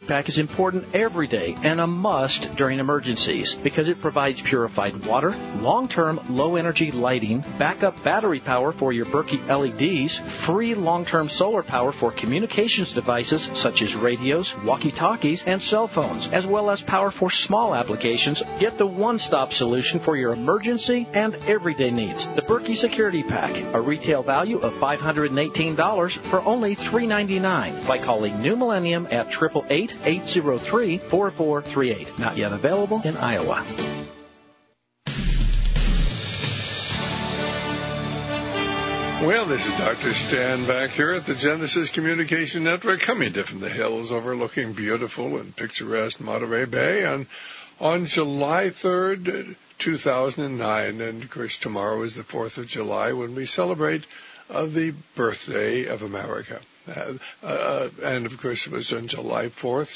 Pack is important every day and a must during emergencies because it provides purified water, long-term low-energy lighting, backup battery power for your Berkey LEDs, free long-term solar power for communications devices such as radios, walkie-talkies, and cell phones, as well as power for small applications. Get the one-stop solution for your emergency and everyday needs. The Berkey Security Pack, a retail value of $518 for only $399 by calling New Millennium at 888-803-4438. Not yet available in Iowa. Well, this is Dr. Stan back here at the Genesis Communication Network, coming to from the hills overlooking beautiful and picturesque Monterey Bay on July 3rd, 2009. And, of course, tomorrow is the 4th of July when we celebrate the birthday of America. And, of course, it was on July 4th,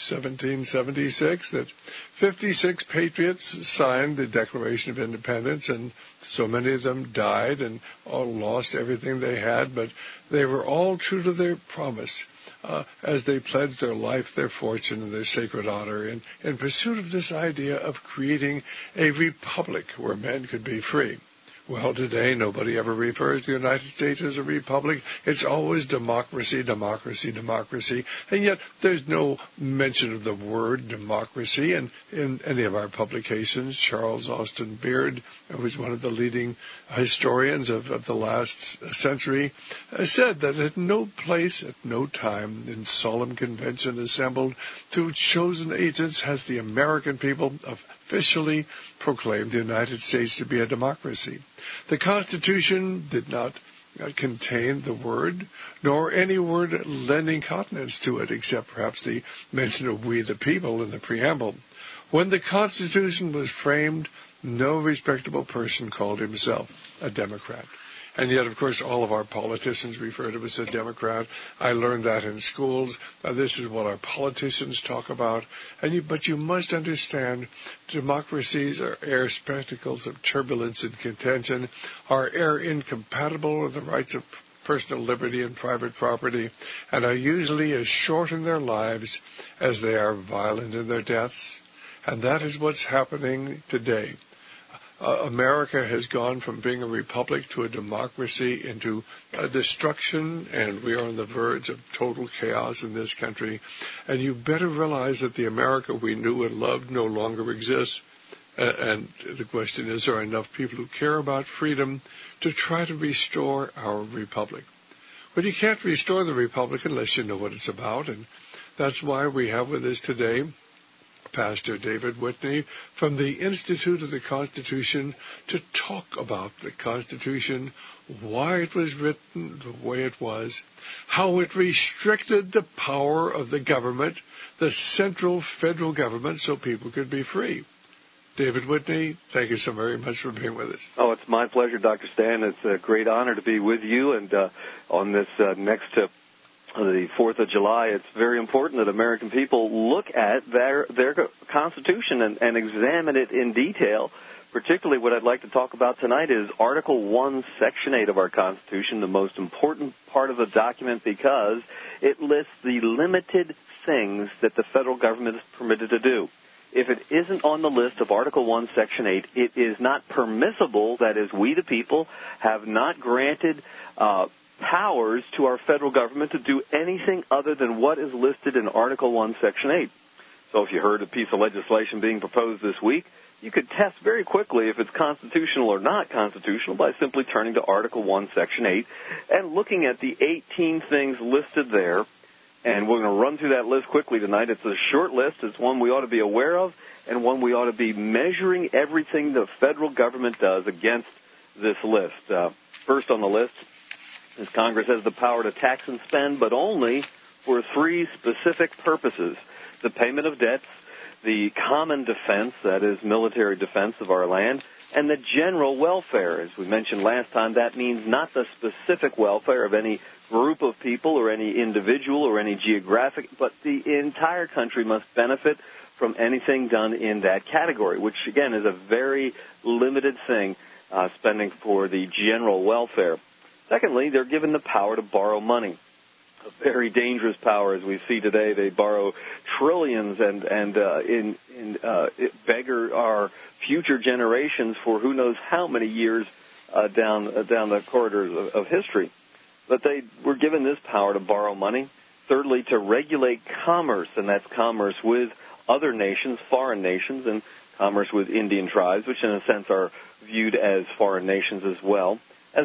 1776, that 56 patriots signed the Declaration of Independence, and so many of them died and all lost everything they had, but they were all true to their promise as they pledged their life, their fortune, and their sacred honor in pursuit of this idea of creating a republic where men could be free. Well, today nobody ever refers to the United States as a republic. It's always democracy, democracy, democracy. And yet there's no mention of the word democracy. And in any of our publications, Charles Austin Beard, who was one of the leading historians of the last century, said that at no place, at no time, in solemn convention assembled through chosen agents has the American people officially proclaimed the United States to be a democracy. The Constitution did not contain the word, nor any word lending countenance to it, except perhaps the mention of we the people in the preamble. When the Constitution was framed, no respectable person called himself a Democrat. And yet, of course, all of our politicians refer to us as a Democrat. I learned that in schools. This is what our politicians talk about. But you must understand, democracies are air spectacles of turbulence and contention, are air incompatible with the rights of personal liberty and private property, and are usually as short in their lives as they are violent in their deaths. And that is what's happening today. America has gone from being a republic to a democracy into destruction, and we are on the verge of total chaos in this country. And you better realize that the America we knew and loved no longer exists. And the question is, are enough people who care about freedom to try to restore our republic? But you can't restore the republic unless you know what it's about, and that's why we have with us today Pastor David Whitney from the Institute of the Constitution to talk about the Constitution, why it was written the way it was, how it restricted the power of the government, the central federal government, so people could be free. David Whitney, thank you so very much for being with us. Oh, it's my pleasure, Dr. Stan. It's a great honor to be with you, and on this next the 4th of July, it's very important that American people look at their Constitution and examine it in detail. Particularly what I'd like to talk about tonight is Article 1, Section 8 of our Constitution, the most important part of the document because it lists the limited things that the federal government is permitted to do. If it isn't on the list of Article 1, Section 8, it is not permissible, that is, we the people have not granted powers to our federal government to do anything other than what is listed in Article 1, Section 8. So if you heard a piece of legislation being proposed this week, you could test very quickly if it's constitutional or not constitutional by simply turning to Article 1, Section 8 and looking at the 18 things listed there. And we're going to run through that list quickly tonight. It's a short list. It's one we ought to be aware of and one we ought to be measuring everything the federal government does against this list. First on the list is Congress has the power to tax and spend, but only for 3 specific purposes: the payment of debts, the common defense, that is military defense of our land, and the general welfare. As we mentioned last time, that means not the specific welfare of any group of people or any individual or any geographic, but the entire country must benefit from anything done in that category, which, again, is a very limited thing, spending for the general welfare. Secondly, they're given the power to borrow money. a very dangerous power, as we see today. They borrow trillions and beggar our future generations for who knows how many years down the corridors of history. But they were given this power to borrow money. Thirdly, to regulate commerce, and that's commerce with other nations, foreign nations, and commerce with Indian tribes, which in a sense are viewed as foreign nations as well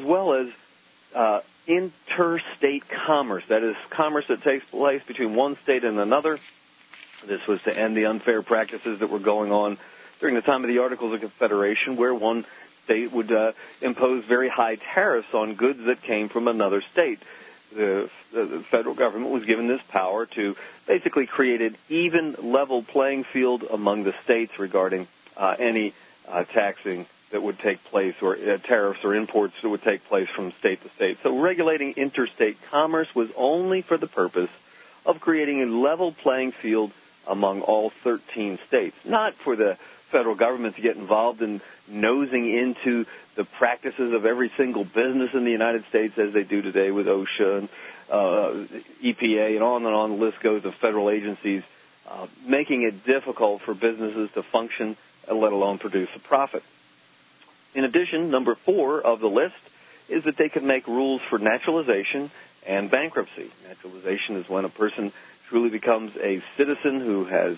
as interstate commerce. That is, commerce that takes place between one state and another. This was to end the unfair practices that were going on during the time of the Articles of Confederation, where one state would impose very high tariffs on goods that came from another state. The federal government was given this power to basically create an even, level playing field among the states regarding any taxing that would take place, or tariffs or imports that would take place from state to state. So regulating interstate commerce was only for the purpose of creating a level playing field among all 13 states, not for the federal government to get involved in nosing into the practices of every single business in the United States as they do today with OSHA and EPA and on the list goes of federal agencies, making it difficult for businesses to function, let alone produce a profit. In addition, number 4 of the list is that they could make rules for naturalization and bankruptcy. Naturalization is when a person truly becomes a citizen who has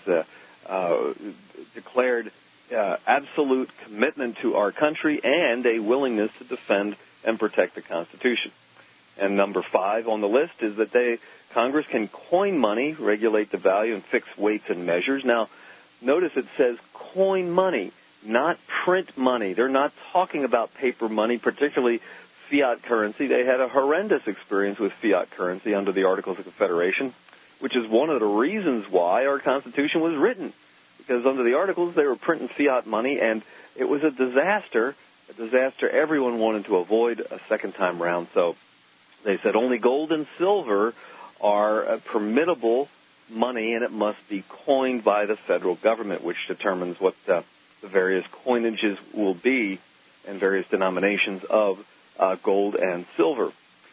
declared absolute commitment to our country and a willingness to defend and protect the Constitution. And number 5 on the list is that Congress can coin money, regulate the value, and fix weights and measures. Now, notice it says coin money, not print money. They're not talking about paper money, particularly fiat currency. They had a horrendous experience with fiat currency under the Articles of Confederation, which is one of the reasons why our Constitution was written. Because under the Articles, they were printing fiat money, and it was a disaster everyone wanted to avoid a second time round. So they said only gold and silver are permittable money, and it must be coined by the federal government, which determines what the various coinages will be and various denominations of gold and silver.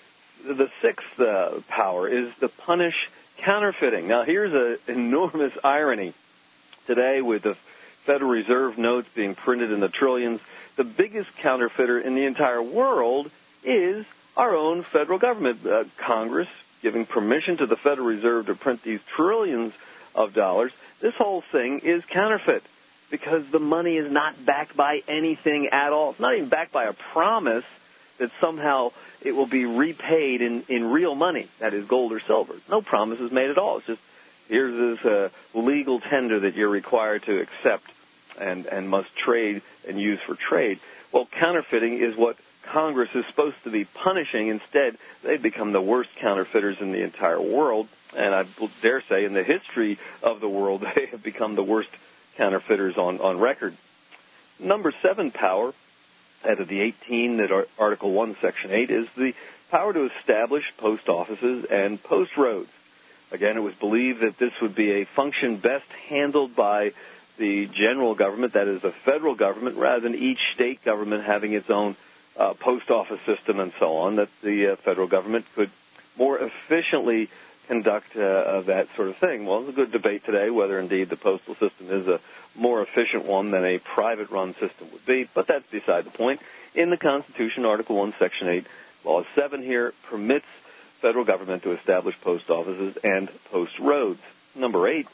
The 6th power is to punish counterfeiting. Now, here's an enormous irony. Today, with the Federal Reserve notes being printed in the trillions, the biggest counterfeiter in the entire world is our own federal government. Congress giving permission to the Federal Reserve to print these trillions of dollars. This whole thing is counterfeit because the money is not backed by anything at all. It's not even backed by a promise that somehow it will be repaid in real money, that is gold or silver. No promise is made at all. It's just, here's this legal tender that you're required to accept and must trade and use for trade. Well, counterfeiting is what Congress is supposed to be punishing. Instead, they've become the worst counterfeiters in the entire world, and I dare say in the history of the world, they have become the worst counterfeiters on record. Number 7 power, out of the 18 that Article 1, Section 8, is the power to establish post offices and post roads. Again, it was believed that this would be a function best handled by the general government, that is the federal government, rather than each state government having its own post office system and so on, that the federal government could more efficiently conduct that sort of thing. Well, there's a good debate today whether indeed the postal system is a more efficient one than a private-run system would be, but that's beside the point. In the Constitution, Article 1, Section 8, Clause 7 here permits federal government to establish post offices and post roads. Number 8,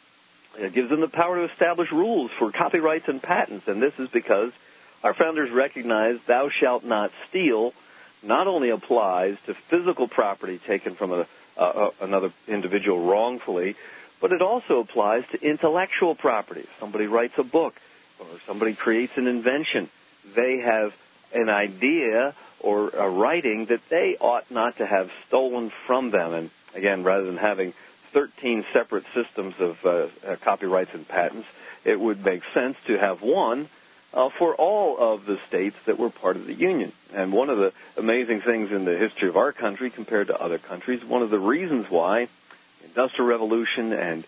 it gives them the power to establish rules for copyrights and patents, and this is because our founders recognized thou shalt not steal not only applies to physical property taken from another individual wrongfully, but it also applies to intellectual property. If somebody writes a book or somebody creates an invention, they have an idea or a writing that they ought not to have stolen from them. And again, rather than having 13 separate systems of copyrights and patents, it would make sense to have one for all of the states that were part of the Union. And one of the amazing things in the history of our country compared to other countries, one of the reasons why Industrial Revolution and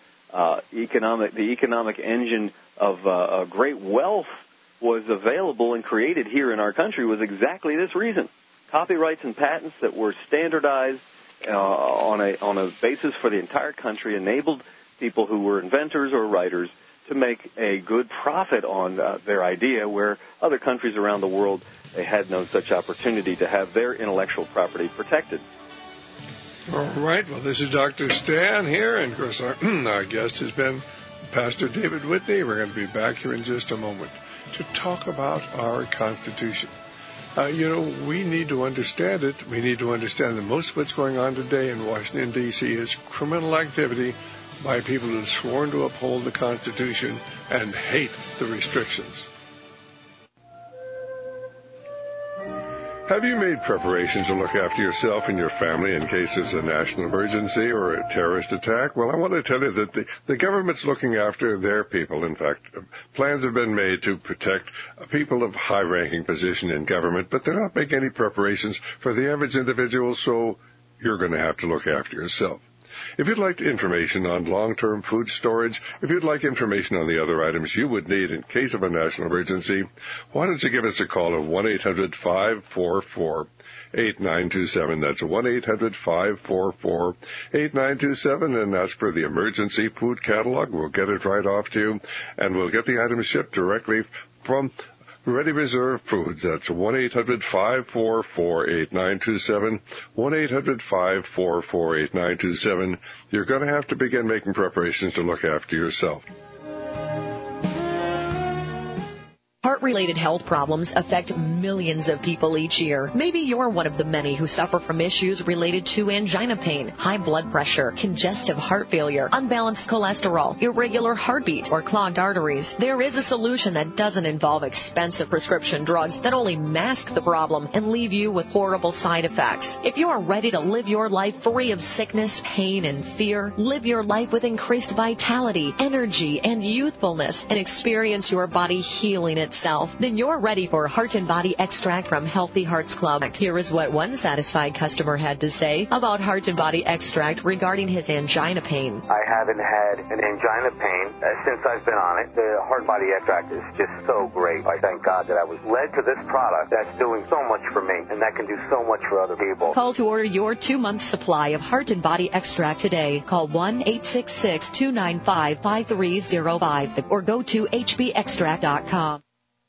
the economic engine of great wealth was available and created here in our country was exactly this reason. Copyrights and patents that were standardized on a basis for the entire country, enabled people who were inventors or writers to make a good profit on their idea, where other countries around the world, they had no such opportunity to have their intellectual property protected. All right. Well, this is Dr. Stan here, and, of course, our guest has been Pastor David Whitney. We're going to be back here in just a moment to talk about our Constitution. We need to understand it. We need to understand that most of what's going on today in Washington, D.C. is criminal activity by people who have sworn to uphold the Constitution and hate the restrictions. Have you made preparations to look after yourself and your family in case there's a national emergency or a terrorist attack? Well, I want to tell you that the government's looking after their people. In fact, plans have been made to protect people of high-ranking position in government, but they're not making any preparations for the average individual, so you're going to have to look after yourself. If you'd like information on long-term food storage, if you'd like information on the other items you would need in case of a national emergency, why don't you give us a call at 1-800-544-8927. That's 1-800-544-8927, and ask for the emergency food catalog. We'll get it right off to you, and we'll get the items shipped directly from Ready Reserve Foods. That's 1-800-544-8927, 1-800-544-8927. You're going to have to begin making preparations to look after yourself. Heart-related health problems affect millions of people each year. Maybe you're one of the many who suffer from issues related to angina pain, high blood pressure, congestive heart failure, unbalanced cholesterol, irregular heartbeat, or clogged arteries. There is a solution that doesn't involve expensive prescription drugs that only mask the problem and leave you with horrible side effects. If you are ready to live your life free of sickness, pain, and fear, live your life with increased vitality, energy, and youthfulness, and experience your body healing itself, then you're ready for Heart and Body Extract from Healthy Hearts Club. Here is what one satisfied customer had to say about Heart and Body Extract regarding his angina pain. I haven't had an angina pain since I've been on it. The Heart and Body Extract is just so great. I thank God that I was led to this product that's doing so much for me, and that can do so much for other people. Call to order your 2-month supply of Heart and Body Extract today. Call 1-866-295-5305 or go to hbextract.com.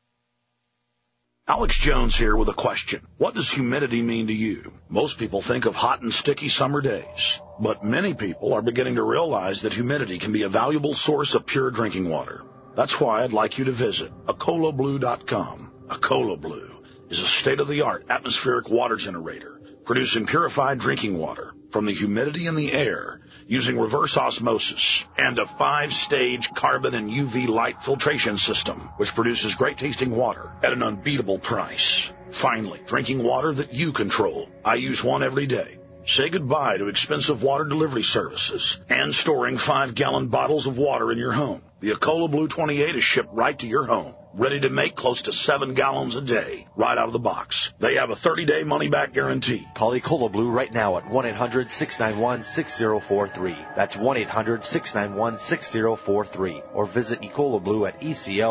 Alex Jones here with a question. What does humidity mean to you? Most people think of hot and sticky summer days, but many people are beginning to realize that humidity can be a valuable source of pure drinking water. That's why I'd like you to visit AcolaBlue.com. Acola Blue is a state-of-the-art atmospheric water generator producing purified drinking water from the humidity in the air using reverse osmosis and a 5-stage carbon and UV light filtration system, which produces great-tasting water at an unbeatable price. Finally, drinking water that you control. I use one every day. Say goodbye to expensive water delivery services and storing 5-gallon bottles of water in your home. The Acola Blue 28 is shipped right to your home, ready to make close to 7 gallons a day, right out of the box. They have a 30-day money-back guarantee. Call Acola Blue right now at 1-800-691-6043. That's 1-800-691-6043. Or visit Acola Blue at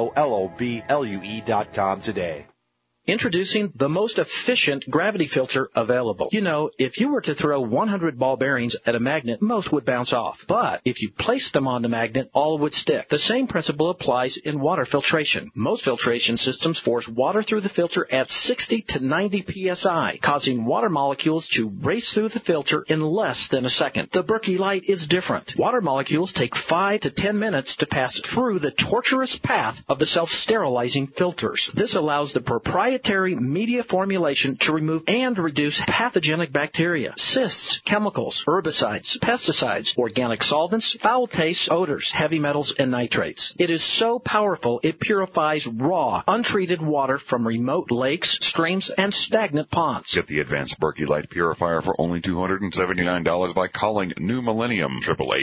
ECOLOBLUE.com today. Introducing the most efficient gravity filter available. You know, if you were to throw 100 ball bearings at a magnet, most would bounce off. But if you placed them on the magnet, all would stick. The same principle applies in water filtration. Most filtration systems force water through the filter at 60 to 90 psi, causing water molecules to race through the filter in less than a second. The Berkey Light is different. Water molecules take 5 to 10 minutes to pass through the tortuous path of the self-sterilizing filters. This allows the proprietary media formulation to remove and reduce pathogenic bacteria, cysts, chemicals, herbicides, pesticides, organic solvents, foul tastes, odors, heavy metals, and nitrates. It is so powerful it purifies raw, untreated water from remote lakes, streams, and stagnant ponds. Get the advanced Berkey Light Purifier for only $279 by calling New Millennium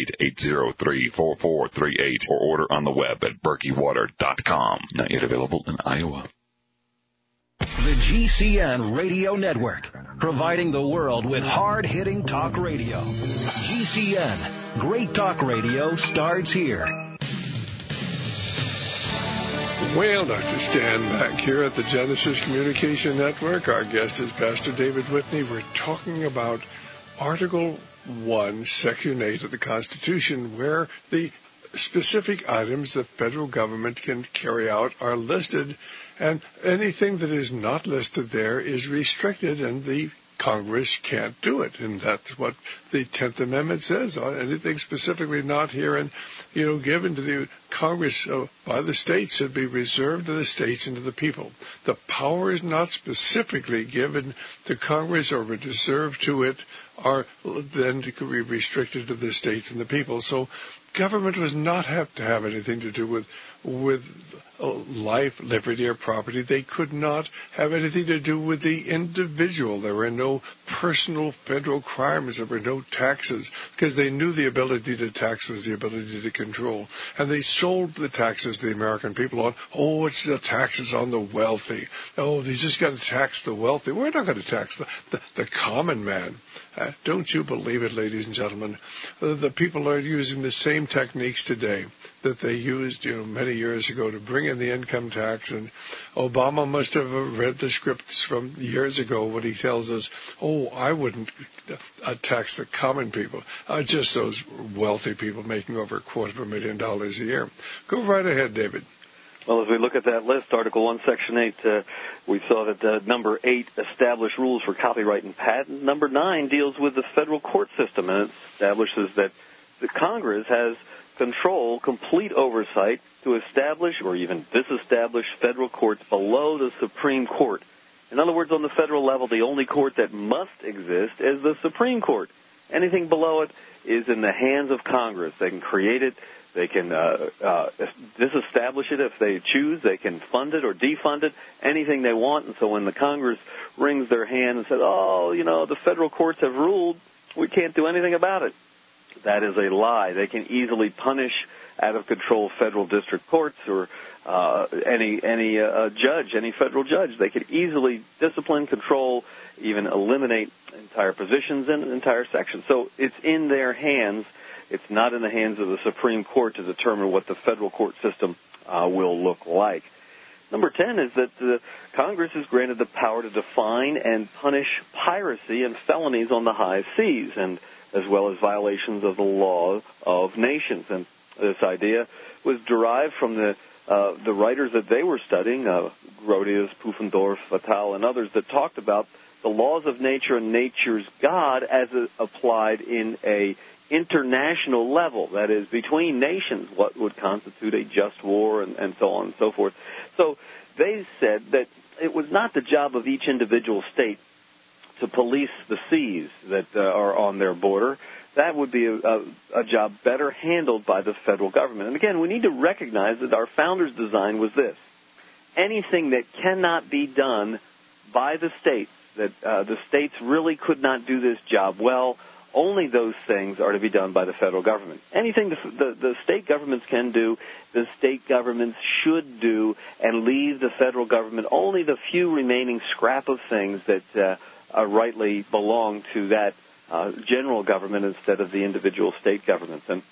888-803-4438 or order on the web at berkeywater.com. Not yet available in Iowa. The GCN Radio Network, providing the world with hard-hitting talk radio. GCN, great talk radio starts here. Well, Dr. Stan back here at the Genesis Communication Network. Our guest is Pastor David Whitney. We're talking about Article 1, Section 8 of the Constitution, where the specific items the federal government can carry out are listed, and anything that is not listed there is restricted, and the Congress can't do it, and that's what the 10th Amendment says. Anything specifically not here and, given to the Congress by the states should be reserved to the states and to the people. The power is not specifically given to Congress or reserved to it, are then to be restricted to the states and the people. So government does not have to have anything to do with life, liberty, or property. They could not have anything to do with the individual. There were no personal federal crimes. There were no taxes, because they knew the ability to tax was the ability to control. And they sold the taxes to the American people on, it's the taxes on the wealthy. They just got to tax the wealthy. We're not going to tax the common man. Don't you believe it, ladies and gentlemen? The people are using the same techniques today that they used, many years ago to bring in the income tax. And Obama must have read the scripts from years ago when he tells us, I wouldn't tax the common people, just those wealthy people making over $250,000 a year. Go right ahead, David. Well, as we look at that list, Article 1, Section 8, we saw that number 8 established rules for copyright and patent. Number 9 deals with the federal court system, and it establishes that the Congress has complete oversight to establish or even disestablish federal courts below the Supreme Court. In other words, on the federal level, the only court that must exist is the Supreme Court. Anything below it is in the hands of Congress. They can create it. They can disestablish it if they choose. They can fund it or defund it, anything they want. And so when the Congress wrings their hand and says, the federal courts have ruled, we can't do anything about it, that is a lie. They can easily punish out-of-control federal district courts or any federal judge. They could easily discipline, control, even eliminate entire positions and entire sections. So it's in their hands. It's not in the hands of the Supreme Court to determine what the federal court system will look like. Number 10 is that the Congress is granted the power to define and punish piracy and felonies on the high seas, and as well as violations of the law of nations. And this idea was derived from the writers that they were studying, Grotius, Pufendorf, Fattal, and others, that talked about the laws of nature and nature's God as applied in a international level, that is, between nations, what would constitute a just war, and so on and so forth. So they said that it was not the job of each individual state to police the seas that are on their border. That would be a job better handled by the federal government. And again, we need to recognize that our founders' design was this. Anything that cannot be done by the states, that the states really could not do this job well, only those things are to be done by the federal government. Anything the state governments can do, the state governments should do, and leave the federal government only the few remaining scrap of things that rightly belong to that general government instead of the individual state governments. And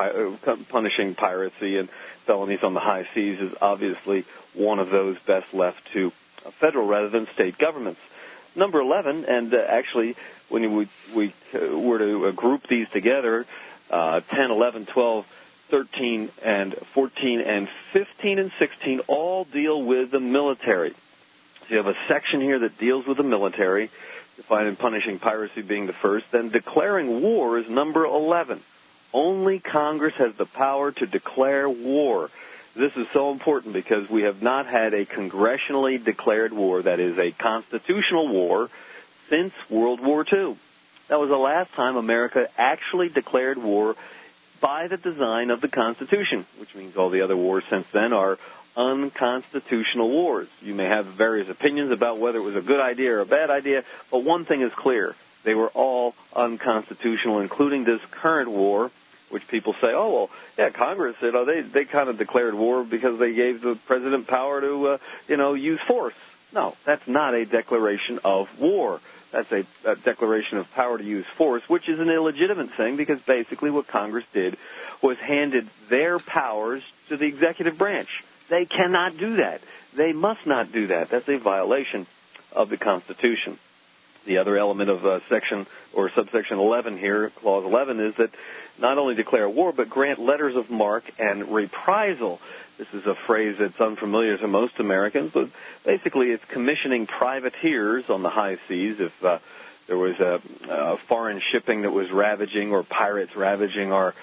punishing piracy and felonies on the high seas is obviously one of those best left to federal rather than state governments. Number 11, and actually when we were to group these together, 10, 11, 12, 13, and 14, and 15, and 16 all deal with the military. So you have a section here that deals with the military, defined in punishing piracy being the first. Then declaring war is number 11. Only Congress has the power to declare war. This is so important because we have not had a congressionally declared war, that is a constitutional war, since World War II. That was the last time America actually declared war by the design of the Constitution, which means all the other wars since then are unconstitutional wars. You may have various opinions about whether it was a good idea or a bad idea, but one thing is clear. They were all unconstitutional, including this current war, which people say, Congress, they kind of declared war because they gave the president power to, use force. No, that's not a declaration of war. That's a declaration of power to use force, which is an illegitimate thing because basically what Congress did was handed their powers to the executive branch. They cannot do that. They must not do that. That's a violation of the Constitution. The other element of section or subsection 11 here, clause 11, is that not only declare war, but grant letters of marque and reprisal. This is a phrase that's unfamiliar to most Americans, but basically it's commissioning privateers on the high seas if there was a foreign shipping that was ravaging or pirates ravaging our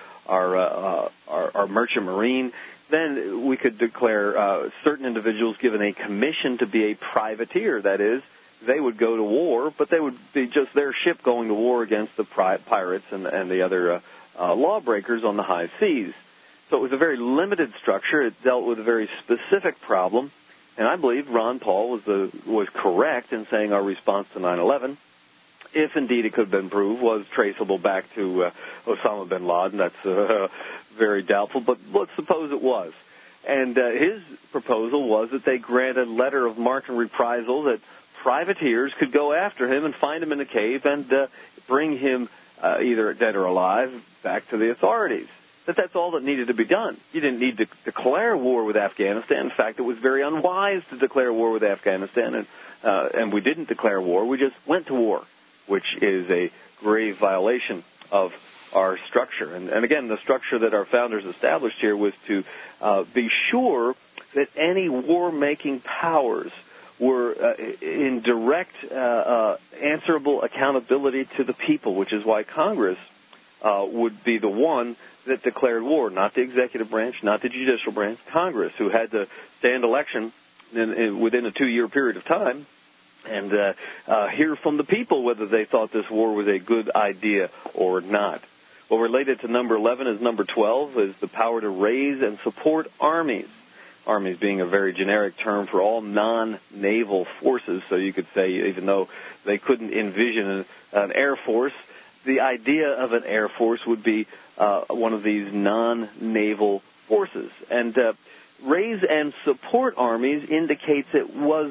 merchant marine. Then we could declare certain individuals given a commission to be a privateer. That is, they would go to war, but they would be just their ship going to war against the pirates and the other lawbreakers on the high seas. So it was a very limited structure. It dealt with a very specific problem, and I believe Ron Paul was correct in saying our response to 9/11, if indeed it could have been proved, was traceable back to Osama bin Laden. That's very doubtful, but let's suppose it was. And his proposal was that they grant a letter of marque and reprisal that privateers could go after him and find him in a cave and bring him either dead or alive back to the authorities. That's all that needed to be done. You didn't need to declare war with Afghanistan. In fact, it was very unwise to declare war with Afghanistan, and we didn't declare war. We just went to war, which is a grave violation of our structure. And again, the structure that our founders established here was to be sure that any war-making powers were in direct answerable accountability to the people, which is why Congress would be the one that declared war, not the executive branch, not the judicial branch, Congress, who had to stand election within a 2-year period of time and hear from the people whether they thought this war was a good idea or not. Well, related to number 11 is number 12, is the power to raise and support armies. Armies being a very generic term for all non-naval forces, so you could say even though they couldn't envision an air force, the idea of an air force would be one of these non-naval forces. And raise and support armies indicates there was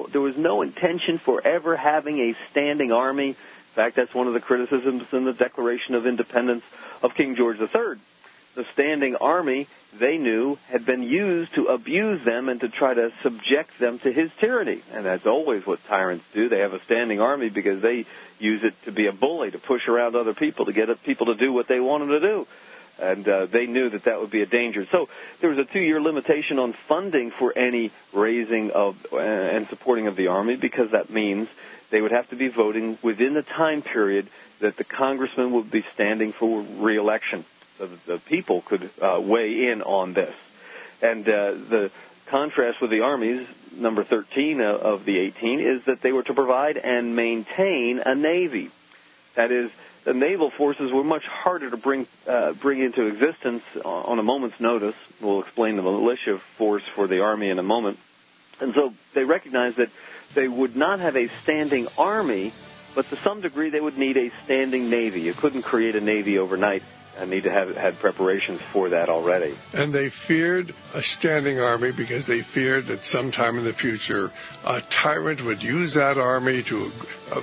no intention for ever having a standing army. In fact, that's one of the criticisms in the Declaration of Independence of King George III. The standing army, they knew, had been used to abuse them and to try to subject them to his tyranny. And that's always what tyrants do. They have a standing army because they use it to be a bully, to push around other people, to get people to do what they want them to do. And they knew that would be a danger. So there was a 2-year limitation on funding for any raising of and supporting of the army, because that means they would have to be voting within the time period that the congressman would be standing for re-election. So that the people could weigh in on this. And the contrast with the armies, number 13 of the 18, is that they were to provide and maintain a navy. That is, the naval forces were much harder to bring into existence on a moment's notice. We'll explain the militia force for the army in a moment. And so they recognized that they would not have a standing army, but to some degree they would need a standing navy. You couldn't create a navy overnight. I need to have had preparations for that already. And they feared a standing army because they feared that sometime in the future a tyrant would use that army to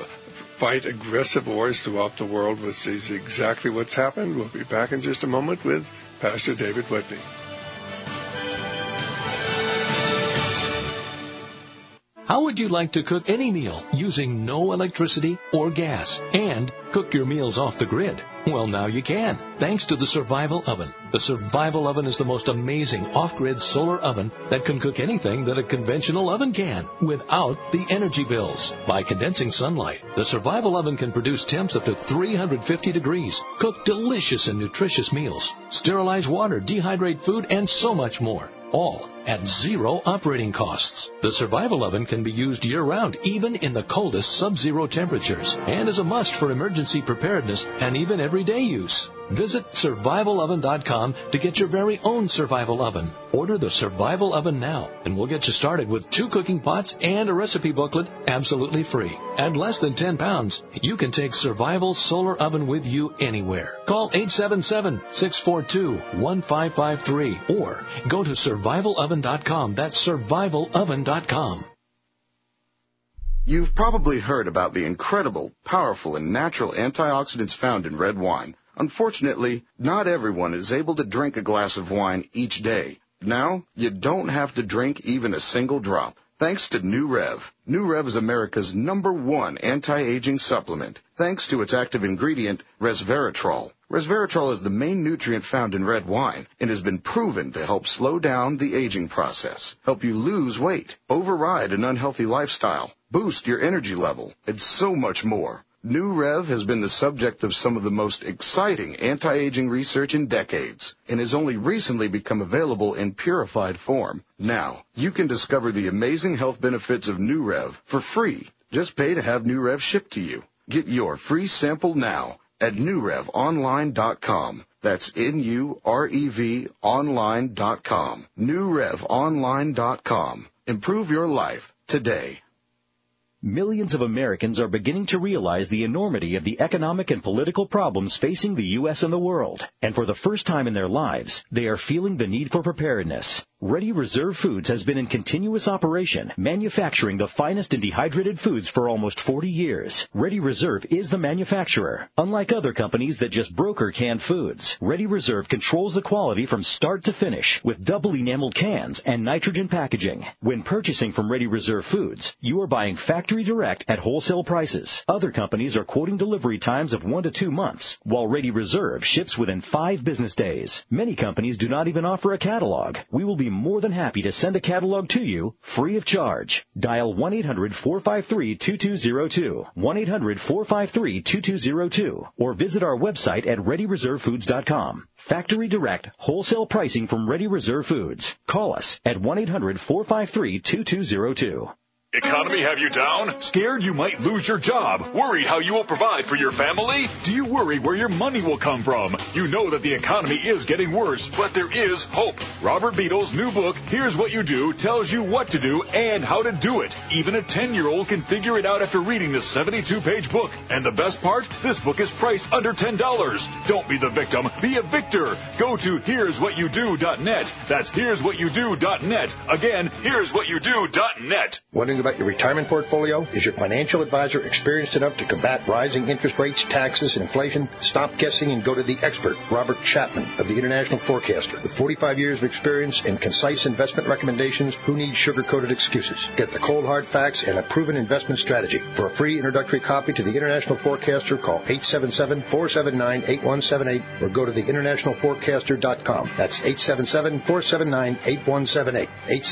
fight aggressive wars throughout the world, which is exactly what's happened. We'll be back in just a moment with Pastor David Whitney. How would you like to cook any meal using no electricity or gas and cook your meals off the grid? Well, now you can, thanks to the Survival Oven. The Survival Oven is the most amazing off-grid solar oven that can cook anything that a conventional oven can without the energy bills. By condensing sunlight, the Survival Oven can produce temps up to 350 degrees, cook delicious and nutritious meals, sterilize water, dehydrate food, and so much more. All at zero operating costs. The Survival Oven can be used year-round, even in the coldest sub-zero temperatures, and is a must for emergency preparedness and even everyday use. Visit SurvivalOven.com to get your very own Survival Oven. Order the Survival Oven now, and we'll get you started with 2 cooking pots and a recipe booklet absolutely free. At less than 10 pounds, you can take Survival Solar Oven with you anywhere. Call 877-642-1553 or go to SurvivalOven.com. That's SurvivalOven.com. You've probably heard about the incredible, powerful, and natural antioxidants found in red wine. Unfortunately, not everyone is able to drink a glass of wine each day. Now, you don't have to drink even a single drop. Thanks to New Rev. New Rev is America's #1 anti-aging supplement, thanks to its active ingredient, resveratrol. Resveratrol is the main nutrient found in red wine and has been proven to help slow down the aging process, help you lose weight, override an unhealthy lifestyle, boost your energy level, and so much more. New Rev has been the subject of some of the most exciting anti-aging research in decades and has only recently become available in purified form. Now, you can discover the amazing health benefits of New Rev for free. Just pay to have New Rev shipped to you. Get your free sample now at newrevonline.com. That's NUREV online.com. newrevonline.com. Improve your life today. Millions of Americans are beginning to realize the enormity of the economic and political problems facing the U.S. and the world. And for the first time in their lives, they are feeling the need for preparedness. Ready Reserve Foods has been in continuous operation, manufacturing the finest in dehydrated foods for almost 40 years. Ready Reserve is the manufacturer. Unlike other companies that just broker canned foods, Ready Reserve controls the quality from start to finish with double enameled cans and nitrogen packaging. When purchasing from Ready Reserve Foods, you are buying factory direct at wholesale prices. Other companies are quoting delivery times of 1 to 2 months, while Ready Reserve ships within 5 business days. Many companies do not even offer a catalog. We will be more than happy to send a catalog to you free of charge. Dial 1-800-453-2202, 1-800-453-2202, or visit our website at ReadyReserveFoods.com. Factory direct, wholesale pricing from Ready Reserve Foods. Call us at 1-800-453-2202. Economy have you down? Scared you might lose your job? Worried how you will provide for your family? Do you worry where your money will come from? You know that the economy is getting worse, but there is hope. Robert Beadle's new book, Here's What You Do, tells you what to do and how to do it. Even a 10-year-old can figure it out after reading this 72-page book. And the best part? This book is priced under $10. Don't be the victim. Be a victor. Go to here'swhatyoudo.net. That's here'swhatyoudo.net. Again, here'swhatyoudo.net. Wondering about your retirement portfolio? Is your financial advisor experienced enough to combat rising interest rates, taxes, and inflation? Stop guessing and go to the expert, Robert Chapman of the International Forecaster. With 45 years of experience and concise investment recommendations, who needs sugar-coated excuses? Get the cold hard facts and a proven investment strategy. For a free introductory copy to the International Forecaster, call 877-479-8178 or go to theinternationalforecaster.com. That's 877-479-8178.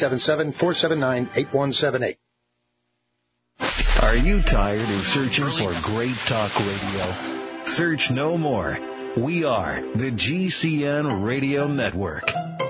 877-479-8178. Are you tired of searching for great talk radio? Search no more. We are the GCN Radio Network.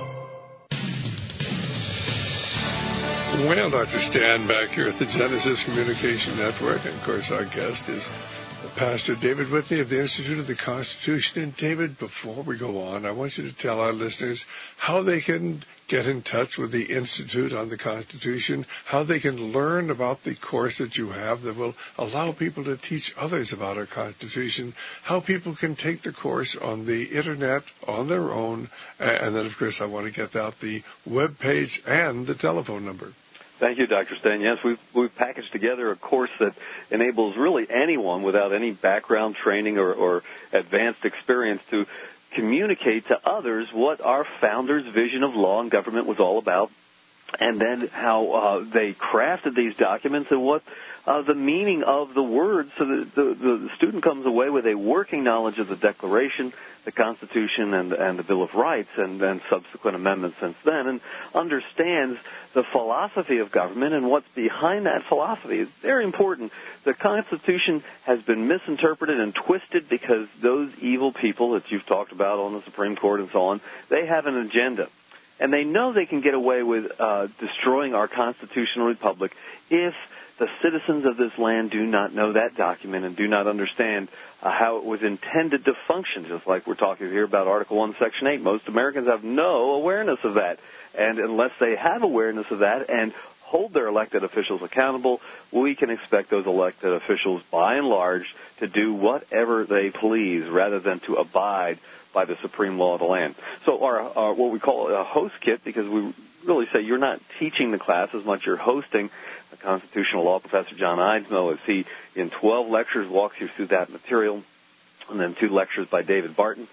Well, Dr. Stan back here at the Genesis Communication Network, and of course our guest is Pastor David Whitney of the Institute of the Constitution. And David, before we go on, I want you to tell our listeners how they can get in touch with the Institute on the Constitution, how they can learn about the course that you have that will allow people to teach others about our Constitution, how people can take the course on the Internet on their own, and then, of course, I want to get out the web page and the telephone number. Thank you, Dr. Stan. Yes, we've packaged together a course that enables really anyone without any background training or advanced experience to communicate to others what our founders' vision of law and government was all about, and then how they crafted these documents and what the meaning of the words, so that the student comes away with a working knowledge of the Declaration, the Constitution, and the Bill of Rights, and then subsequent amendments since then, and understands the philosophy of government and what's behind that philosophy. It's very important. The Constitution has been misinterpreted and twisted because those evil people that you've talked about on the Supreme Court and so on, they have an agenda. And they know they can get away with destroying our constitutional republic if the citizens of this land do not know that document and do not understand how it was intended to function, just like we're talking here about Article 1, Section 8. Most Americans have no awareness of that. And unless they have awareness of that and hold their elected officials accountable, we can expect those elected officials, by and large, to do whatever they please rather than to abide by the supreme law of the land. So our what we call a host kit, because we really say you're not teaching the class as much, you're hosting. The constitutional law professor John Eidsmoe, as he in 12 lectures walks you through that material, and then 2 lectures by David Barton.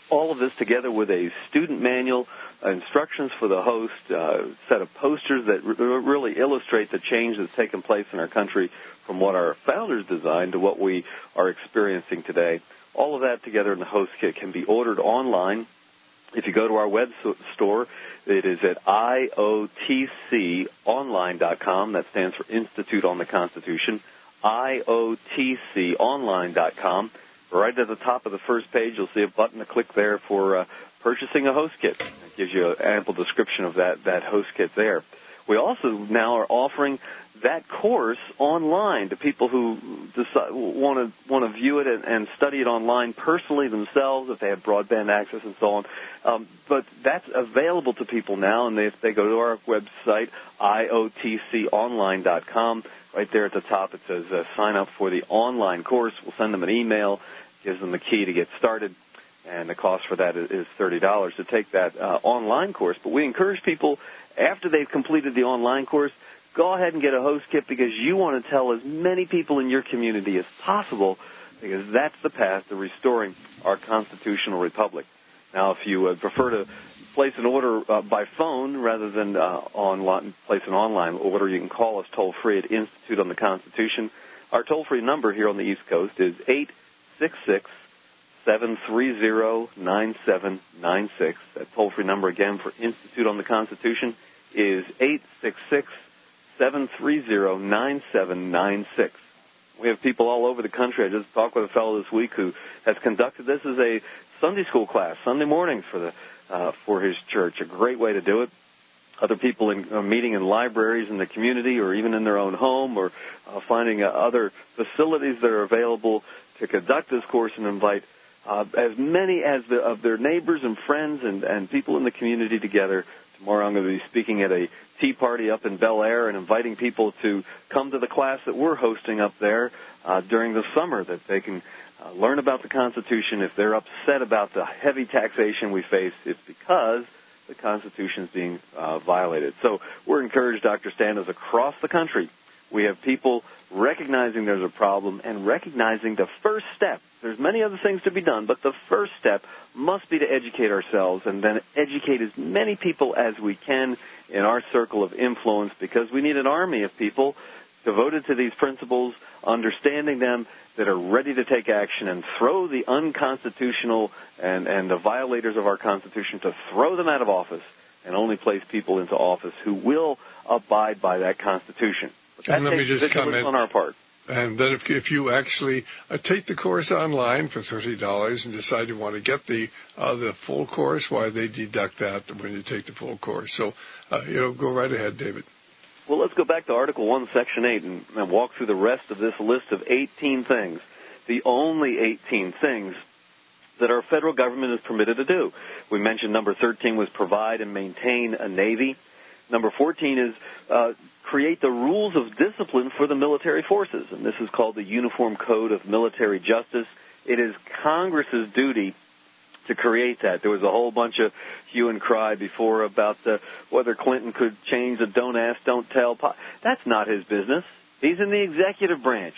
All of this together with a student manual, instructions for the host, set of posters that really illustrate the change that's taken place in our country from what our founders designed to what we are experiencing today. All of that together in the host kit can be ordered online. If you go to our web store, it is at IOTConline.com. That stands for Institute on the Constitution. IOTConline.com. Right at the top of the first page, you'll see a button to click there for purchasing a host kit. It gives you an ample description of that host kit there. We also now are offering that course online to people who want to view it and study it online personally themselves if they have broadband access and so on. But that's available to people now, and if they go to our website, IOTConline.com, right there at the top it says sign up for the online course. We'll send them an email, gives them the key to get started, and the cost for that is $30 to take that online course. But we encourage people, after they've completed the online course, go ahead and get a host kit because you want to tell as many people in your community as possible, because that's the path to restoring our constitutional republic. Now, if you prefer to place an order by phone rather than place an online order, you can call us toll-free at Institute on the Constitution. Our toll-free number here on the East Coast is 866-730-9796. That toll-free number again for Institute on the Constitution is 866-730-9796. We have people all over the country. I just talked with a fellow this week who has conducted this as a Sunday school class, Sunday mornings for his church. A great way to do it. Other people meeting in libraries in the community or even in their own home, or finding other facilities that are available to conduct this course and invite as many of their neighbors and friends and people in the community together. Tomorrow I'm going to be speaking at a tea party up in Bel Air and inviting people to come to the class that we're hosting up there during the summer, that they can learn about the Constitution. If they're upset about the heavy taxation we face, it's because the Constitution is being violated. So we're encouraged, Dr. Standers, across the country. We have people recognizing there's a problem and recognizing the first step. There's many other things to be done, but the first step must be to educate ourselves and then educate as many people as we can in our circle of influence, because we need an army of people devoted to these principles, understanding them, that are ready to take action and throw the unconstitutional and the violators of our Constitution, to throw them out of office and only place people into office who will abide by that Constitution. But that let me just comment on our part. And then if you actually take the course online for $30 and decide you want to get the full course, why they deduct that when you take the full course. So, go right ahead, David. Well, let's go back to Article 1, Section 8, and walk through the rest of this list of 18 things, the only 18 things that our federal government is permitted to do. We mentioned number 13 was provide and maintain a Navy. Number 14 is create the rules of discipline for the military forces, and this is called the Uniform Code of Military Justice. It is Congress's duty to create that. There was a whole bunch of hue and cry before about whether Clinton could change the don't ask, don't tell. That's not his business. He's in the executive branch.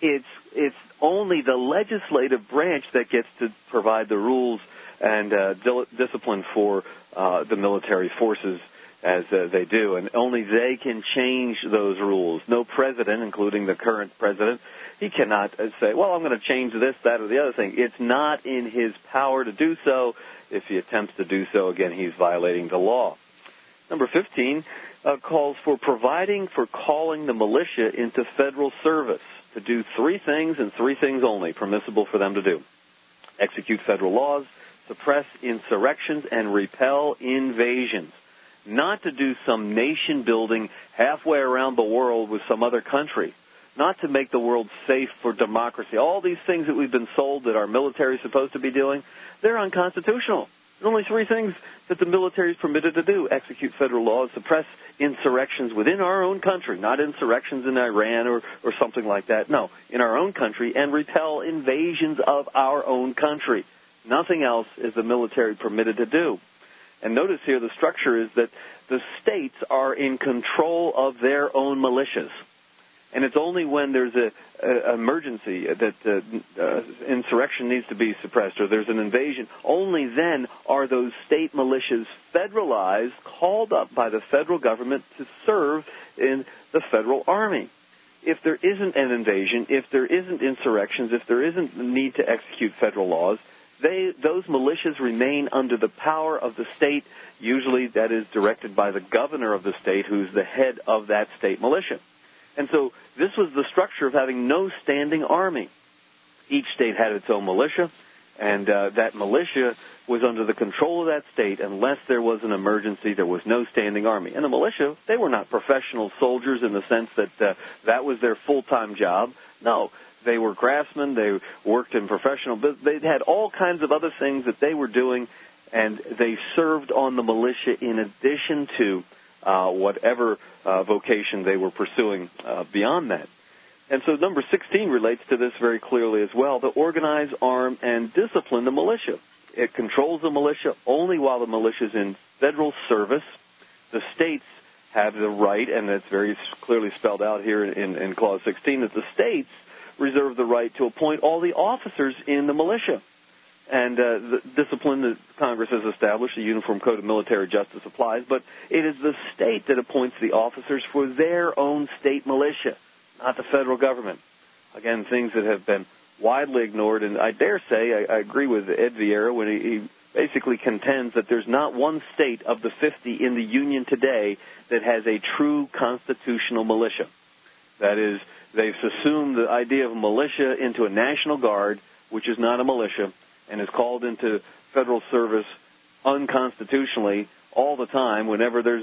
It's only the legislative branch that gets to provide the rules and discipline for the military forces as they do, and only they can change those rules. No president, including the current president, he cannot say, well, I'm going to change this, that, or the other thing. It's not in his power to do so. If he attempts to do so, again, he's violating the law. Number 15 calls for providing for calling the militia into federal service to do 3 things and 3 things only permissible for them to do: execute federal laws, suppress insurrections, and repel invasions. Not to do some nation building halfway around the world with some other country. Not to make the world safe for democracy. All these things that we've been sold that our military is supposed to be doing, they're unconstitutional. There's only 3 things that the military is permitted to do: execute federal laws, suppress insurrections within our own country, not insurrections in Iran or something like that. No, in our own country, and repel invasions of our own country. Nothing else is the military permitted to do. And notice here the structure is that the states are in control of their own militias. And it's only when there's an emergency that insurrection needs to be suppressed or there's an invasion, only then are those state militias federalized, called up by the federal government to serve in the federal army. If there isn't an invasion, if there isn't insurrections, if there isn't the need to execute federal laws, those militias remain under the power of the state. Usually that is directed by the governor of the state, who's the head of that state militia. And so this was the structure of having no standing army. Each state had its own militia, and that militia was under the control of that state. Unless there was an emergency, there was no standing army. And the militia, they were not professional soldiers in the sense that that was their full-time job. No, they were craftsmen. They worked in professional business. They had all kinds of other things that they were doing, and they served on the militia in addition to whatever vocation they were pursuing beyond that. And so number 16 relates to this very clearly as well, to organize, arm, and discipline the militia. It controls the militia only while the militia is in federal service. The states have the right, and it's very clearly spelled out here in Clause 16, that the states reserve the right to appoint all the officers in the militia. And the discipline that Congress has established, the Uniform Code of Military Justice applies, but it is the state that appoints the officers for their own state militia, not the federal government. Again, things that have been widely ignored, and I dare say I agree with Ed Vieira when he basically contends that there's not one state of the 50 in the Union today that has a true constitutional militia. That is, they've assumed the idea of a militia into a National Guard, which is not a militia, and is called into federal service unconstitutionally all the time whenever there's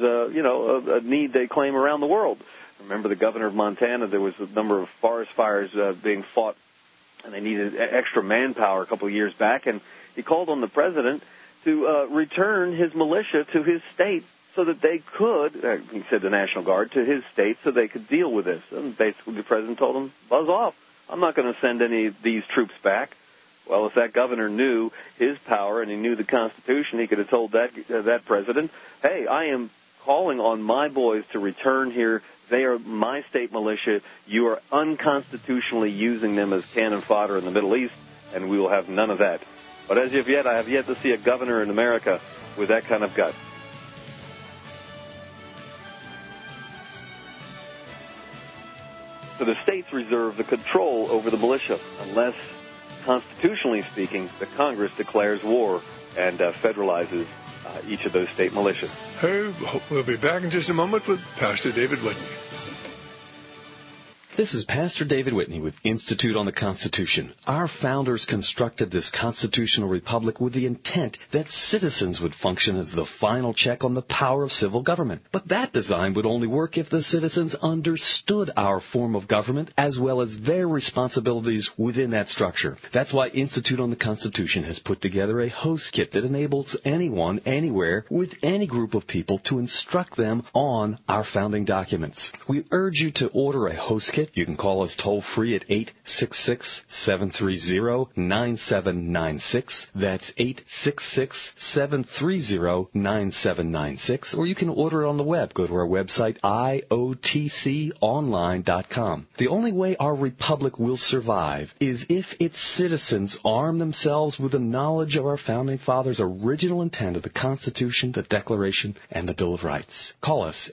a need they claim around the world. Remember the governor of Montana, there was a number of forest fires being fought, and they needed extra manpower a couple of years back, and he called on the president to return his militia to his state so that they could, he said the National Guard, to his state so they could deal with this. And basically the president told him, buzz off. I'm not going to send any of these troops back. Well, if that governor knew his power and he knew the Constitution, he could have told that president, hey, I am calling on my boys to return here. They are my state militia. You are unconstitutionally using them as cannon fodder in the Middle East, and we will have none of that. But as of yet, I have yet to see a governor in America with that kind of gut. So the states reserve the control over the militia unless, constitutionally speaking, the Congress declares war and federalizes each of those state militias. We'll be back in just a moment with Pastor David Whitney. This is Pastor David Whitney with Institute on the Constitution. Our founders constructed this constitutional republic with the intent that citizens would function as the final check on the power of civil government. But that design would only work if the citizens understood our form of government as well as their responsibilities within that structure. That's why Institute on the Constitution has put together a host kit that enables anyone, anywhere, with any group of people to instruct them on our founding documents. We urge you to order a host kit. You can call us toll-free at 866-730-9796. That's 866-730-9796. Or you can order it on the web. Go to our website, iotconline.com. The only way our republic will survive is if its citizens arm themselves with the knowledge of our founding fathers' original intent of the Constitution, the Declaration, and the Bill of Rights. Call us,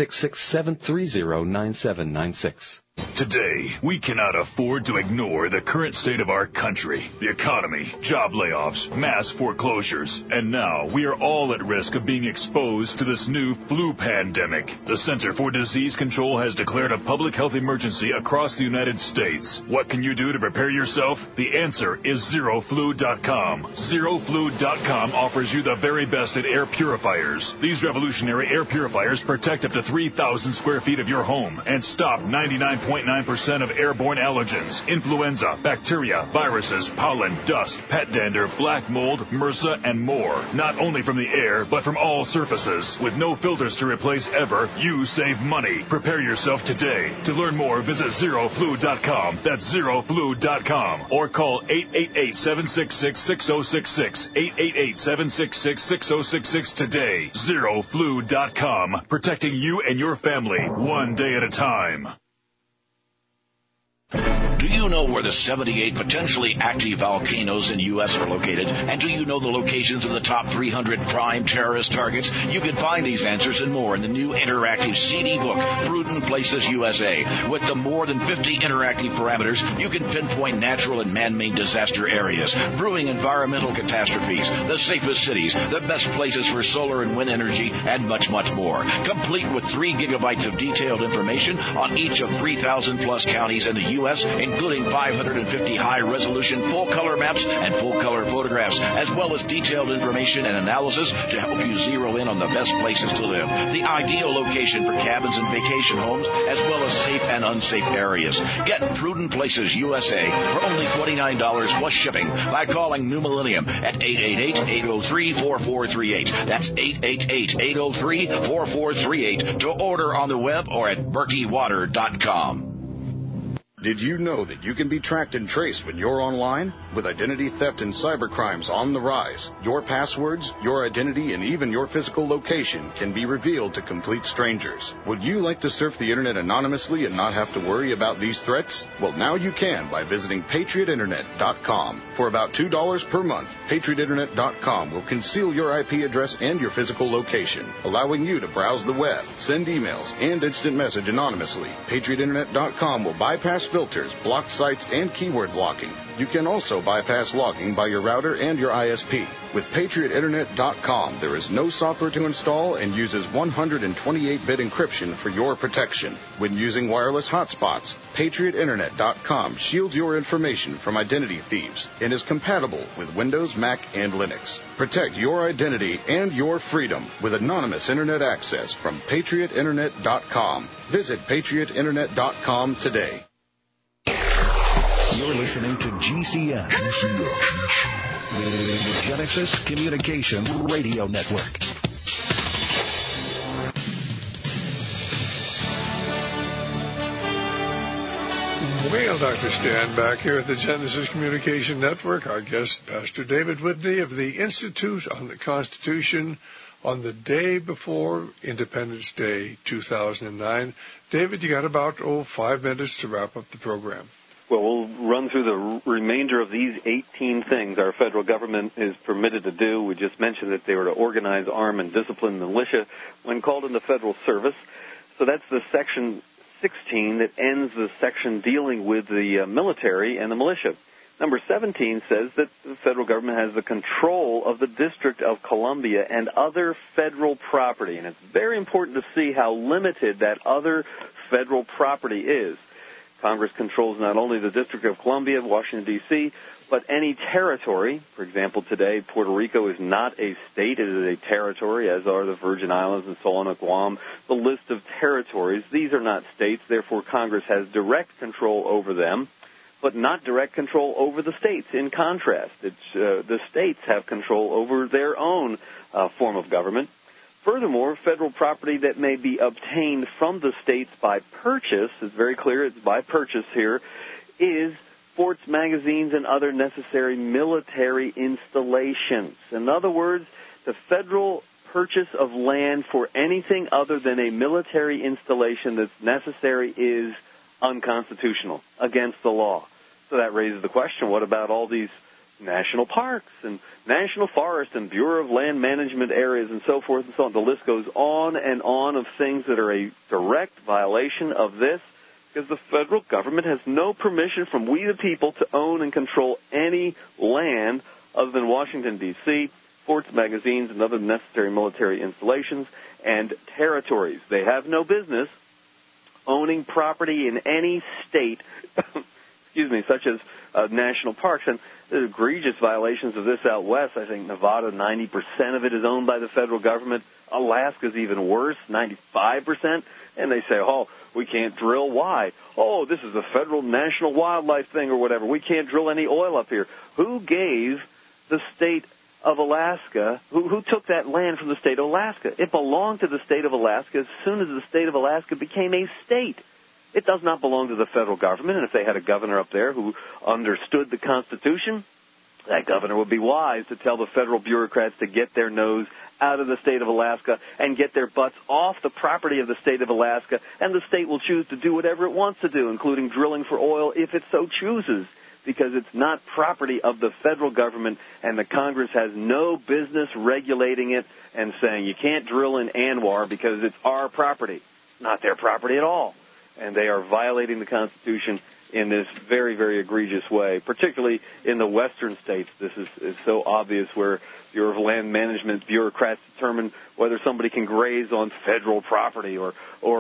866-730-9796. Today, we cannot afford to ignore the current state of our country, the economy, job layoffs, mass foreclosures, and now we are all at risk of being exposed to this new flu pandemic. The Center for Disease Control has declared a public health emergency across the United States. What can you do to prepare yourself? The answer is ZeroFlu.com. ZeroFlu.com offers you the very best in air purifiers. These revolutionary air purifiers protect up to 3,000 square feet of your home and stop 99.9% of airborne allergens, influenza, bacteria, viruses, pollen, dust, pet dander, black mold, MRSA, and more. Not only from the air, but from all surfaces. With no filters to replace ever, you save money. Prepare yourself today. To learn more, visit ZeroFlu.com. That's ZeroFlu.com. Or call 888-766-6066. 888-766-6066 today. ZeroFlu.com. Protecting you and your family one day at a time. Do you know where the 78 potentially active volcanoes in U.S. are located? And do you know the locations of the top 300 prime terrorist targets? You can find these answers and more in the new interactive CD book, Prudent Places USA. With the more than 50 interactive parameters, you can pinpoint natural and man-made disaster areas, brewing environmental catastrophes, the safest cities, the best places for solar and wind energy, and much, much more. Complete with 3 gigabytes of detailed information on each of 3,000 plus counties in the U.S., including 550 high-resolution full-color maps and full-color photographs, as well as detailed information and analysis to help you zero in on the best places to live, the ideal location for cabins and vacation homes, as well as safe and unsafe areas. Get Prudent Places USA for only $29 plus shipping by calling New Millennium at 888-803-4438. That's 888-803-4438 to order on the web or at berkeywater.com. Did you know that you can be tracked and traced when you're online? With identity theft and cybercrimes on the rise, your passwords, your identity, and even your physical location can be revealed to complete strangers. Would you like to surf the internet anonymously and not have to worry about these threats? Well, now you can by visiting PatriotInternet.com. For about $2 per month, PatriotInternet.com will conceal your IP address and your physical location, allowing you to browse the web, send emails, and instant message anonymously. PatriotInternet.com will bypass filters, blocked sites, and keyword blocking. You can also bypass logging by your router and your ISP. With PatriotInternet.com, there is no software to install and uses 128-bit encryption for your protection. When using wireless hotspots, PatriotInternet.com shields your information from identity thieves and is compatible with Windows, Mac, and Linux. Protect your identity and your freedom with anonymous Internet access from PatriotInternet.com. Visit PatriotInternet.com today. You're listening to GCN. The Genesis Communication Radio Network. Well, Dr. Stan back here at the Genesis Communication Network. Our guest, Pastor David Whitney of the Institute on the Constitution on the day before Independence Day 2009. David, you got about 5 minutes to wrap up the program. Well, we'll run through the remainder of these 18 things our federal government is permitted to do. We just mentioned that they were to organize, arm, and discipline the militia when called into federal service. So that's the Section 16 that ends the section dealing with the military and the militia. Number 17 says that the federal government has the control of the District of Columbia and other federal property. And it's very important to see how limited that other federal property is. Congress controls not only the District of Columbia, Washington, D.C., but any territory. For example, today, Puerto Rico is not a state. It is a territory, as are the Virgin Islands and so on, Guam. The list of territories, these are not states. Therefore, Congress has direct control over them, but not direct control over the states. In contrast, the states have control over their own form of government. Furthermore, federal property that may be obtained from the states by purchase, is very clear, it's by purchase here, is forts, magazines, and other necessary military installations. In other words, the federal purchase of land for anything other than a military installation that's necessary is unconstitutional, against the law. So that raises the question, what about all these national parks and national forests and Bureau of Land Management areas and so forth and so on? The list goes on and on of things that are a direct violation of this, because the federal government has no permission from we the people to own and control any land other than Washington, D.C., forts, magazines, and other necessary military installations and territories. They have no business owning property in any state, such as national parks. And there's egregious violations of this out west. I think Nevada, 90% of it is owned by the federal government. Alaska's even worse, 95%. And they say, we can't drill. Why? This is a federal national wildlife thing or whatever. We can't drill any oil up here. Who gave the state of Alaska, who took that land from the state of Alaska? It belonged to the state of Alaska as soon as the state of Alaska became a state. It does not belong to the federal government, and if they had a governor up there who understood the Constitution That governor would be wise to tell the federal bureaucrats to get their nose out of the state of Alaska and get their butts off the property of the state of Alaska, and the state will choose to do whatever it wants to do, including drilling for oil if it so chooses, because it's not property of the federal government, and the Congress has no business regulating it and saying you can't drill in Anwar because it's our property. Not their property at all. And they are violating the Constitution in this very, very egregious way, particularly in the western states. This is so obvious, where Bureau of Land Management bureaucrats determine whether somebody can graze on federal property or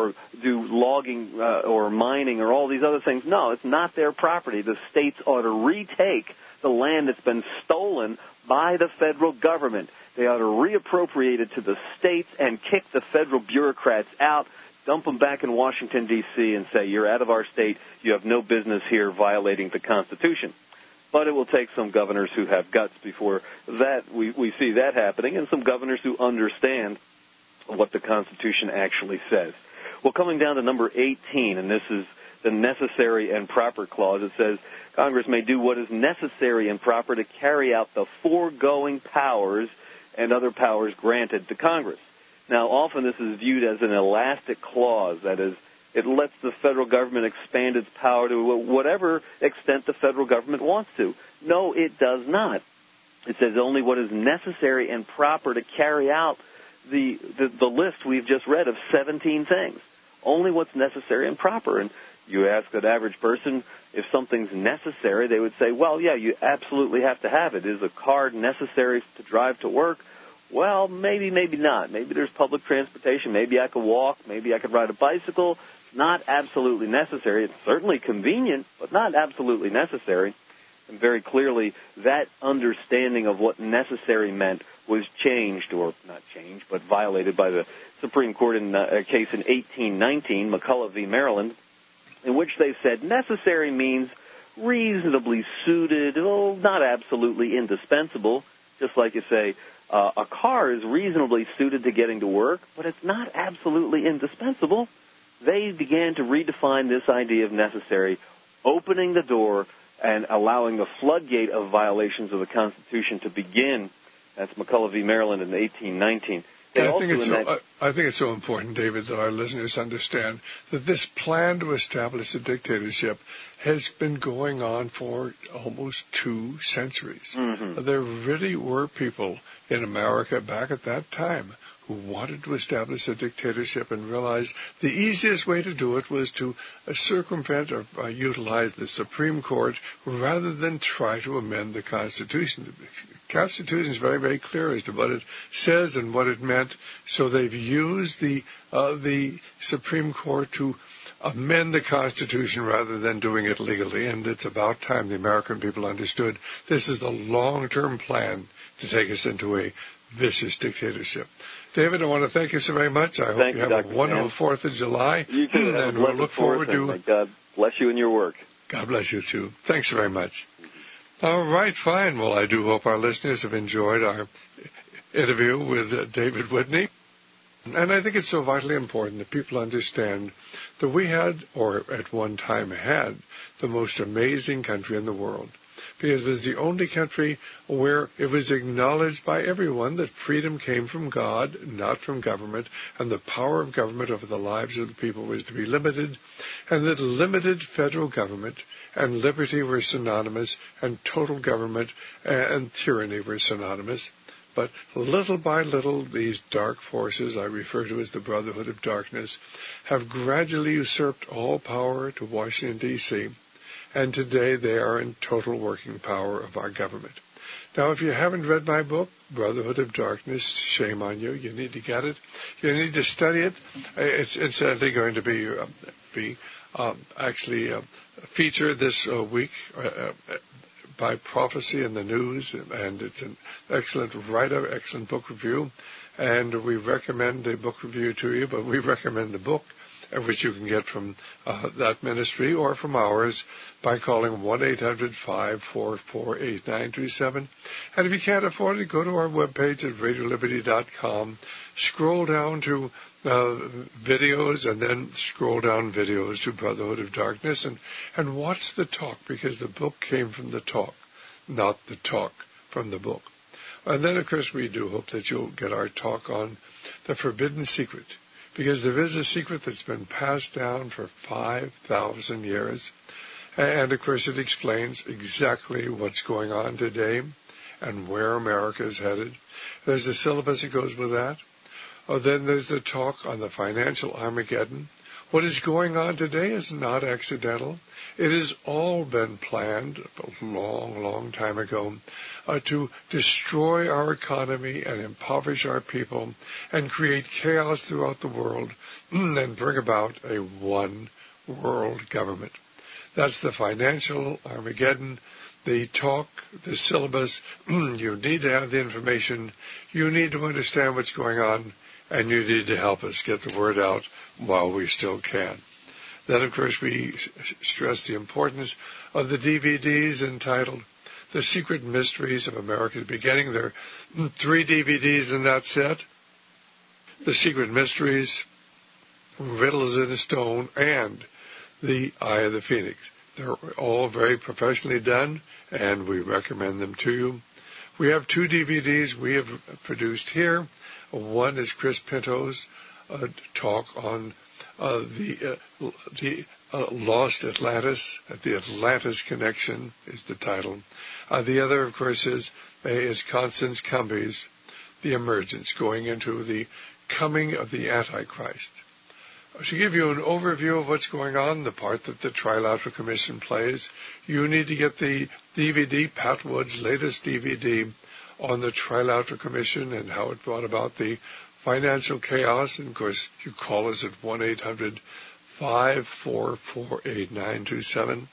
do logging or mining or all these other things. No, it's not their property. The states ought to retake the land that's been stolen by the federal government. They ought to reappropriate it to the states and kick the federal bureaucrats out, dump them back in Washington, D.C., and say, you're out of our state. You have no business here violating the Constitution. But it will take some governors who have guts before that we see that happening, and some governors who understand what the Constitution actually says. Well, coming down to number 18, and this is the necessary and proper clause, it says, Congress may do what is necessary and proper to carry out the foregoing powers and other powers granted to Congress. Now, often this is viewed as an elastic clause. That is, it lets the federal government expand its power to whatever extent the federal government wants to. No, it does not. It says only what is necessary and proper to carry out the list we've just read of 17 things. Only what's necessary and proper. And you ask an average person if something's necessary, they would say, well, yeah, you absolutely have to have it. Is a car necessary to drive to work? Well, maybe, maybe not. Maybe there's public transportation. Maybe I could walk. Maybe I could ride a bicycle. Not absolutely necessary. It's certainly convenient, but not absolutely necessary. And very clearly, that understanding of what necessary meant was changed, or not changed, but violated by the Supreme Court in a case in 1819, McCulloch v. Maryland, in which they said necessary means reasonably suited, not absolutely indispensable, just like you say, a car is reasonably suited to getting to work, but it's not absolutely indispensable. They began to redefine this idea of necessary, opening the door and allowing the floodgate of violations of the Constitution to begin. That's McCulloch v. Maryland in 1819. I think it's so important, David, that our listeners understand that this plan to establish a dictatorship has been going on for almost 2 centuries. Mm-hmm. There really were people in America back at that time who wanted to establish a dictatorship and realized the easiest way to do it was to circumvent or utilize the Supreme Court rather than try to amend the Constitution. The Constitution is very, very clear as to what it says and what it meant, so they've used the Supreme Court to amend the Constitution rather than doing it legally, and it's about time the American people understood this is the long-term plan to take us into a vicious dictatorship. David, I want to thank you so very much. I hope you have a wonderful 4th of July. You too. And we'll look forward to... God bless you in your work. God bless you, too. Thanks very much. All right, fine. Well, I do hope our listeners have enjoyed our interview with David Whitney. And I think it's so vitally important that people understand that we had, or at one time had, the most amazing country in the world. Because it was the only country where it was acknowledged by everyone that freedom came from God, not from government, and the power of government over the lives of the people was to be limited, and that limited federal government and liberty were synonymous, and total government and tyranny were synonymous. But little by little, these dark forces, I refer to as the Brotherhood of Darkness, have gradually usurped all power to Washington, D.C., and today they are in total working power of our government. Now, if you haven't read my book, Brotherhood of Darkness, shame on you. You need to get it. You need to study it. It's incidentally going to be actually featured this week by Prophecy in the News, and it's an excellent writer, excellent book review. And we recommend a book review to you, but we recommend the book, which you can get from that ministry or from ours by calling 1-800-544-8927. And if you can't afford it, go to our webpage at radioliberty.com, scroll down to videos, and then scroll down videos to Brotherhood of Darkness, and watch the talk, because the book came from the talk. not the talk from the book. And then, of course, we do hope that you'll get our talk on the forbidden secret, because there is a secret that's been passed down for 5,000 years. And, of course, it explains exactly what's going on today and where America is headed. There's a syllabus that goes with that. Then there's the talk on the financial Armageddon. What is going on today is not accidental. It has all been planned a long, long time ago to destroy our economy and impoverish our people and create chaos throughout the world and bring about a one world government. That's the financial Armageddon, the talk, the syllabus. You need to have the information. You need to understand what's going on, and you need to help us get the word out while we still can. Then, of course, we stress the importance of the DVDs entitled The Secret Mysteries of America's Beginning. There are 3 DVDs in that set. The Secret Mysteries, Riddles in a Stone, and The Eye of the Phoenix. They're all very professionally done, and we recommend them to you. We have 2 DVDs we have produced here. One is Chris Pinto's talk on the Lost Atlantis. The Atlantis Connection is the title. The other, of course, is Constance Cumby's The Emergence, going into the coming of the Antichrist. To give you an overview of what's going on, the part that the Trilateral Commission plays, you need to get the DVD, Pat Wood's latest DVD on the Trilateral Commission and how it brought about the financial chaos. And, of course, you call us at 1-800-544-8927,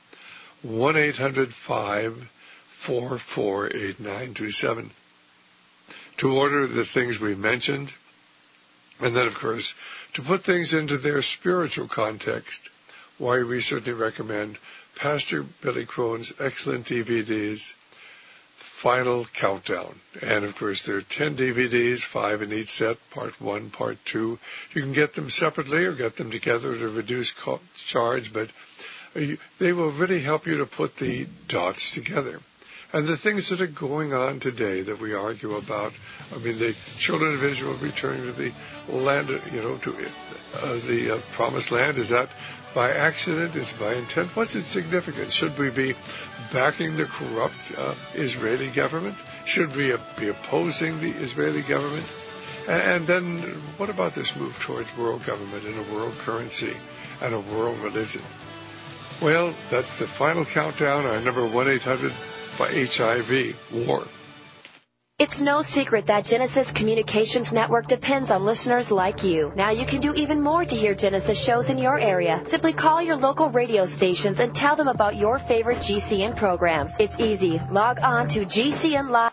1-800-544-8927, to order the things we mentioned. And then, of course, to put things into their spiritual context, why we certainly recommend Pastor Billy Crone's excellent DVDs, Final Countdown. And, of course, there are 10 DVDs, 5 in each set, Part 1, Part 2. You can get them separately or get them together at a reduced charge, but they will really help you to put the dots together. And the things that are going on today that we argue about, I mean, the children of Israel returning to the land, to the promised land, is that by accident? Is it by intent? What's its significance? Should we be backing the corrupt Israeli government? Should we be opposing the Israeli government? And then what about this move towards world government and a world currency and a world religion? Well, that's the Final Countdown, our number 1-800 by HIV War. It's no secret that Genesis Communications Network depends on listeners like you. Now you can do even more to hear Genesis shows in your area. Simply call your local radio stations and tell them about your favorite GCN programs. It's easy. Log on to GCN Live.